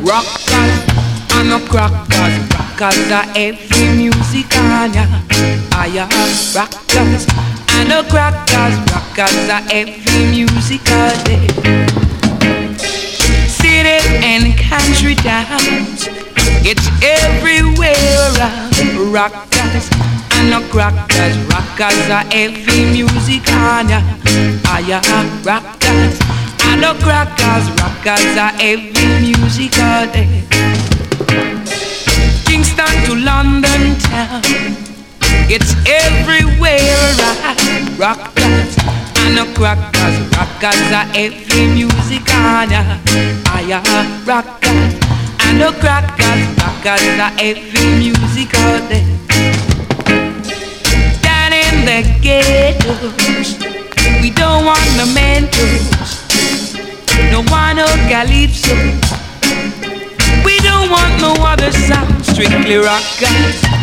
Rockers and no crackers. Rockers are heavy music on ya. Aya, rockers and no crackers. Rockers are heavy music all day. City and country towns, it's everywhere around. Rockers and no crackers. Rockers are heavy music on ya. Aya, rockers and no crackers. Rockers are heavy music all day. Kingston to London town, it's everywhere around. Rockers and no crackers. Rockers are heavy music on ya. Aya, rockers and no crackers. Rockers are heavy music all day. Down in the ghettos, we don't want no mentos, no one no calypso. We don't want no other sound, strictly rockers